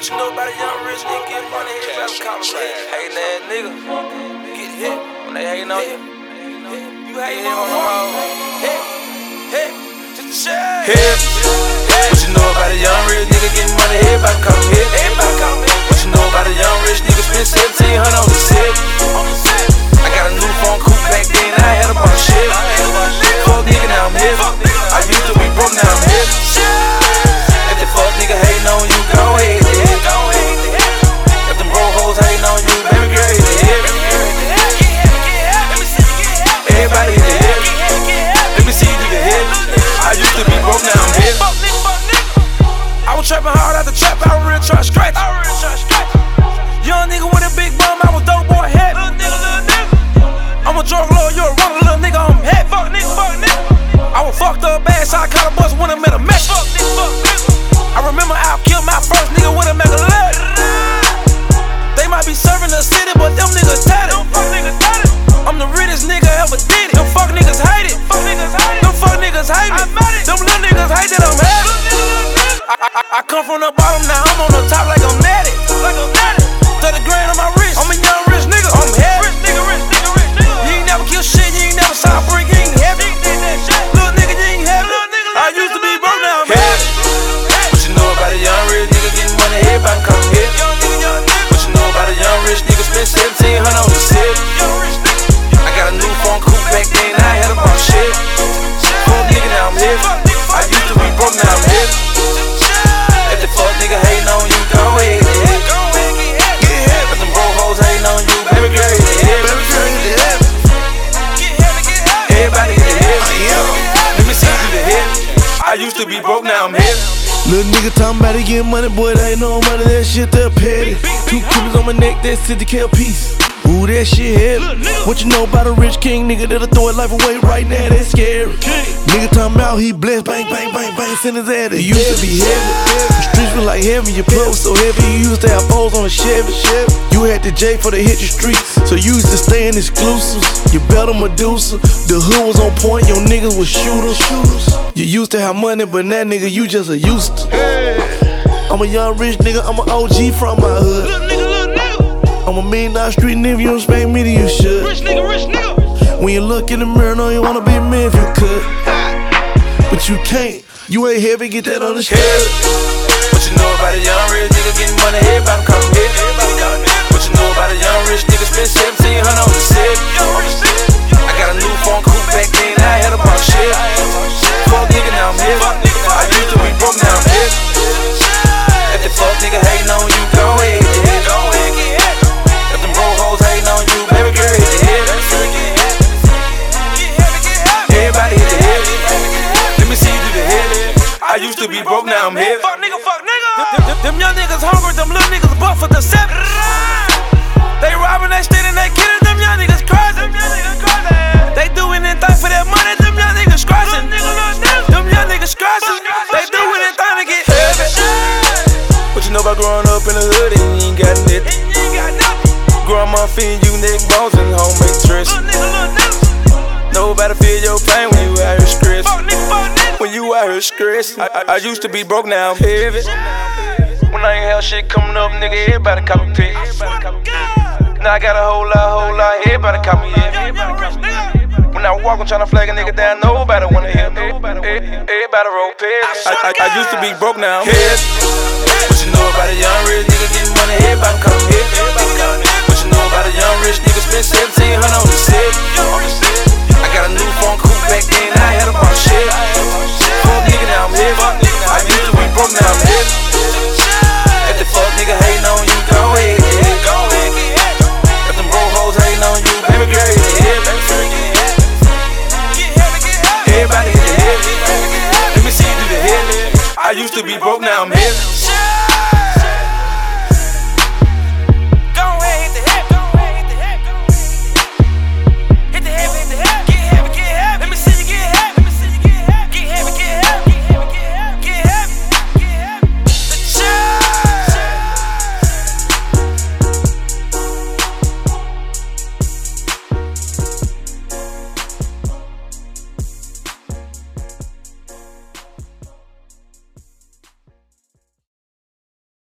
What you know about a young rich nigga get money, everybody call him hit. Hatin' ass nigga, get hit when they hatin' on you. You hatin' on them all. Hit, just a shit. Hit. What you know about a young rich nigga getting money, everybody call him hit. What you know about a young rich nigga spend 1700 on the set? I got a new phone coupe back then, I had a bunch of shit. Fuck nigga, now I'm hip. I used to be broke, now I'm hip. If the fuck nigga hatin' on you, go ahead. If them bro hoes hatin' on you, baby girl, hit the hip. Everybody hit the hip. Let me see you do the hip. I used to be broke, now I'm hip. I was trapping hard out the trap, I was real trying to scratch. Young nigga with a big bum, I was dope boy heavy. I'm a drug lord, you a runner, little nigga, I'm heavy. I was fucked up bad, so I caught a bus when I met a mess. I remember I killed my first nigga with a mega leg. They might be serving the city, but them niggas tatted. I'm the realest nigga ever did it. Them fuck niggas hate it. Them fuck niggas hate me. Them little niggas hate that I'm heavy. I come from the bottom, now I'm on the top like I'm natty. 30 grand on my wrist, I'm a young rich nigga, I'm heavy. You ain't never kill shit, you ain't never saw a brick, you ain't heavy. Little nigga, you ain't heavy. I used to be broke, now I'm heavy. What you know about a young rich nigga getting money, everybody come hit. What you know about a young rich nigga spend 1700 on the set? I got a new phone coupe back then, I had a bunch of shit. Fuck nigga, now I'm hip. I used to be broke, now I'm hip. If the fuck nigga hatin' on you, go ahead. If them bro hoes hatin' on you, baby girl, hit the hip. Everybody hit the hip. Let me see you do the hip. I used to be broke, now I'm hip. Little nigga talking about it getting money, boy, that ain't no money, that shit that petty. 2 killers on my neck, that 60K a piece. Ooh, that shit heavy. What you know about a rich king, nigga that'll throw his life away right now, that's scary. Nigga talking about he blessed, bang, bang, bang, bang, send his ass. It used to be heavy. The streets was like heavy, your plug was so heavy, you used to have foes on a Chevy. You had the J for the hit the streets, so you used to stay in exclusives. You better Medusa, the hood was on point, your niggas was shooters. You used to have money, but now nigga, you just a used to. I'm a young rich nigga, I'm an OG from my hood. I'm a $1 million street nigga, you don't expect me to, you should. Rich nigga. When you look in the mirror, know you wanna be a man if you could. But you can't, you ain't heavy, get that understood. What you know about a young rich nigga getting money, everybody come hit. What you know about a young rich nigga spend 1700 on the set? I got a new phone coupe back then, I had a bunch of shit. Fuck nigga, now I'm hip. I used to be broke, now I'm hip. If the fuck nigga hatin' on you, go ahead. If them bro hoes hatin' on you, baby girl, hit the hip. Everybody hit the hip. Let me see you do the hip. I used to be broke, now I'm hip. Fuck nigga. Them young niggas hungry, them little niggas buff for the 7. They robbing, they stealing, they killing, them young niggas crazy. They do anything for that money, them young niggas scratching. Them young niggas scratching. They do anything to get heavy. What you know about growing up in the hood and you ain't got nothing? Grandma feeding you neck bones and homemade trips. Nobody feel your pain when you out here stressed. When you out here stressed, I used to be broke, now I'm heavy. When I ain't have shit coming up, nigga, everybody call me pit. Now I got a whole lot, everybody call me heavy. When I walk, I'm tryna flag a nigga down, nobody wanna hear me. Everybody roll pairs. I used to be broke, now I'm heavy. What you know about a young rich nigga getting money, everybody come hit. What you know about a young rich nigga spend 1700 on the set? I got a new phone coupe back then, I had a bunch of shit. Fuck nigga, now I'm hip. I used to be broke, now I'm hip. If the fuck nigga hatin' on you, go ahead. If them bro hoes hatin' on you, baby girl, hit the hip. Everybody hit the hip. Let me see you do the hip. I used to be broke, now I'm hip.